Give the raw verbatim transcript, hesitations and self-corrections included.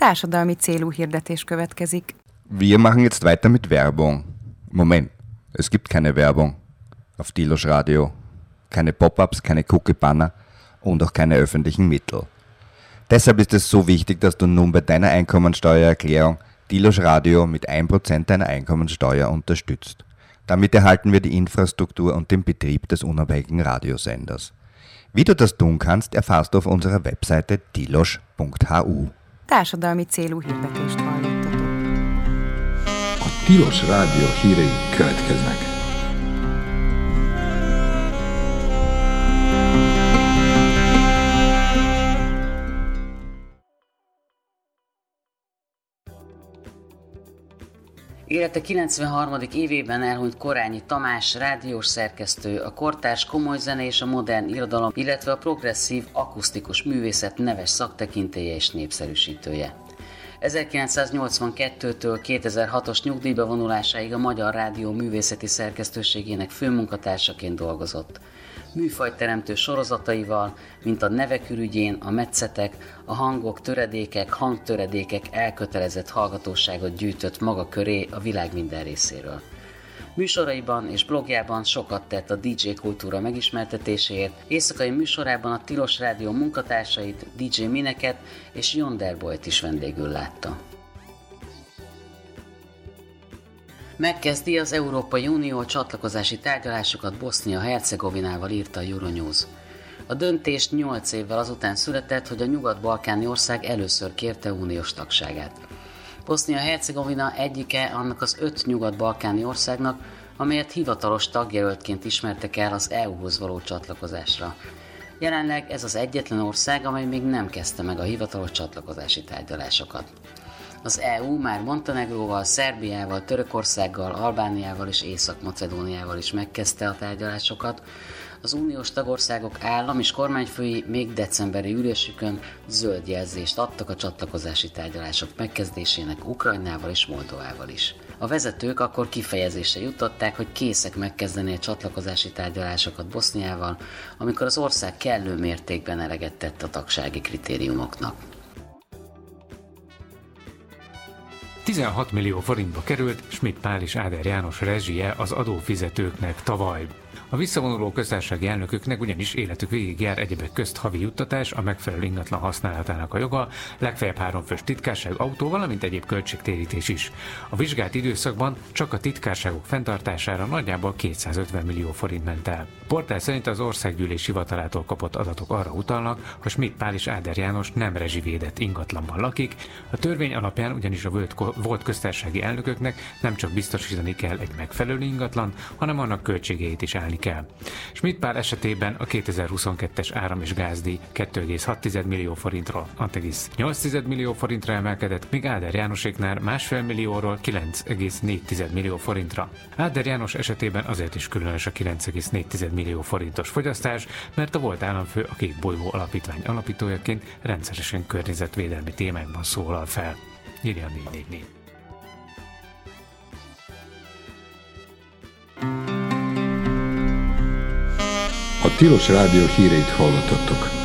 Társadalmi célú hirdetés következik. Wir machen jetzt weiter mit Werbung. Moment, es gibt keine Werbung auf Tilos Radio. Keine Pop-ups, keine Cookie-Banner und auch keine öffentlichen Mittel. Deshalb ist es so wichtig, dass du nun bei deiner Einkommensteuererklärung Tilos Radio mit ein Prozent deiner Einkommensteuer unterstützt. Damit erhalten wir die Infrastruktur und den Betrieb des unabhängigen Radiosenders. Wie du das tun kannst, erfährst du auf unserer Webseite tilos punkt h u. Társadalmi célú hirdetést hallottatok. A Tilos Rádió hírei következnek. Élete kilencvenharmadik évében elhunyt Korányi Tamás, rádiós szerkesztő, a kortárs komoly zene és a modern irodalom, illetve a progresszív akusztikus művészet neves szaktekintélye és népszerűsítője. ezerkilencszáznyolcvankettőtől kétezer-hatos nyugdíjba vonulásáig a Magyar Rádió művészeti szerkesztőségének főmunkatársaként dolgozott. Műfajteremtő sorozataival, mint a Nevek ürügyén, a Metszetek, a Hangok, töredékek, hangtöredékek elkötelezett hallgatóságot gyűjtött maga köré a világ minden részéről. Műsoraiban és blogjában sokat tett a dé dzsé kultúra megismertetéséért, éjszakai műsorában a Tilos Rádió munkatársait, dé dzsé Mineket és Yonderboyt is vendégül látta. Megkezdi az Európai Unió csatlakozási tárgyalásokat Bosznia-Hercegovinával, írta a Euronews. A döntést nyolc évvel azután született, hogy a nyugat-balkáni ország először kérte uniós tagságát. Bosznia-Hercegovina egyike annak az öt nyugat-balkáni országnak, amelyet hivatalos tagjelöltként ismertek el az é u-hoz való csatlakozásra. Jelenleg ez az egyetlen ország, amely még nem kezdte meg a hivatalos csatlakozási tárgyalásokat. Az é u már Montenegróval, Szerbiával, Törökországgal, Albániával és Észak-Macedóniával is megkezdte a tárgyalásokat. Az uniós tagországok állam- és kormányfői még decemberi ülésükön zöld jelzést adtak a csatlakozási tárgyalások megkezdésének Ukrajnával és Moldovával is. A vezetők akkor kifejezésre juttatták, hogy készek megkezdeni a csatlakozási tárgyalásokat Boszniával, amikor az ország kellő mértékben eleget tett a tagsági kritériumoknak. tizenhat millió forintba került Schmidt Pál és Áder János rezsije az adófizetőknek tavaly. A visszavonuló köztársasági elnököknek ugyanis életük végig jár egyebek közt havi juttatás, a megfelelő ingatlan használatának a joga, legfeljebb háromfős titkárság, autó, valamint egyéb költségtérítés is. A vizsgált időszakban csak a titkárságok fenntartására nagyjából kétszázötven millió forint ment el. A portál szerint az Országgyűlés hivatalától kapott adatok arra utalnak, hogy Schmidt Pál és Áder János nem rezsivédett ingatlanban lakik. A törvény alapján ugyanis a volt köztársasági elnököknek nem csak biztosítani kell egy megfelelő ingatlan, hanem annak költségeit is állni kell. Schmidt Pál esetében a kétezer-huszonkettes áram- és gázdíj két egész hat millió forintról hat egész nyolc millió forintra emelkedett, míg Áder Jánoséknál másfél millióról kilenc egész négy millió forintra. Áder János esetében azért is különös a kilenc egész négy millió forintos fogyasztás, mert a volt államfő a Kék Bolygó Alapítvány alapítójaként rendszeresen környezetvédelmi témákban szólal fel. Írja a négy négy négy. A Tilos Rádió híreit hallottatok.